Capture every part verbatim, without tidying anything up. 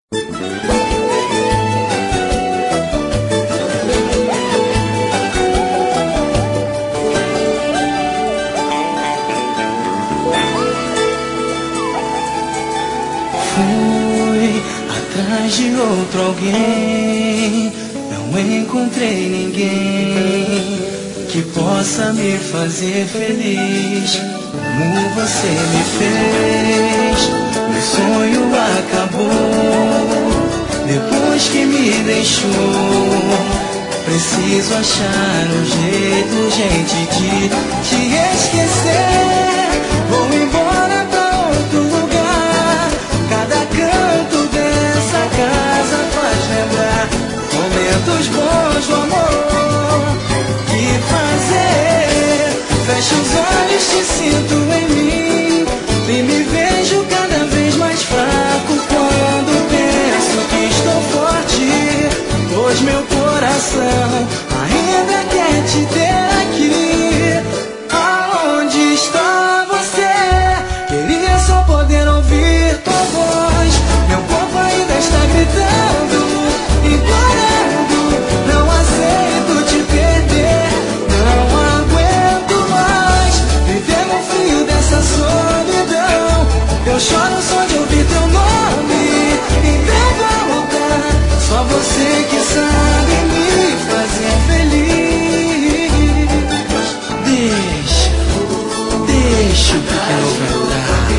Fui atrás de outro alguém, não encontrei ninguém que possa me fazer feliz como você me fez. Meu sonho acabou depois que me deixou. Preciso achar um jeito, gente, de te esquecer. Vou embora pra outro lugar. Cada canto dessa casa faz lembrar momentos bons do amor. Que fazer? Fecho os olhos, te sinto em mim e me vejo cada vez mais fraco quando penso que estou forte, pois meu coração ainda quer te ter aqui. Aonde está você? Queria só poder ouvir tua voz. Meu corpo ainda está gritando, implorando. Não aceito te perder, não aguento mais viver no frio dessa solidão. Eu choro só de ouvir teu nome e tento a lutar. Só você que sabe me fazer feliz. Deixa, deixa o pequeno cantar.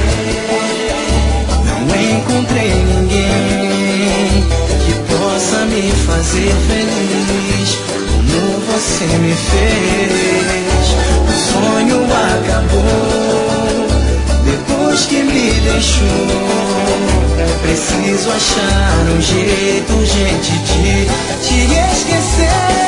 Não encontrei ninguém que possa me fazer feliz como você me fez. O sonho acabou depois que me deixou. Preciso achar um jeito, gente, de te esquecer.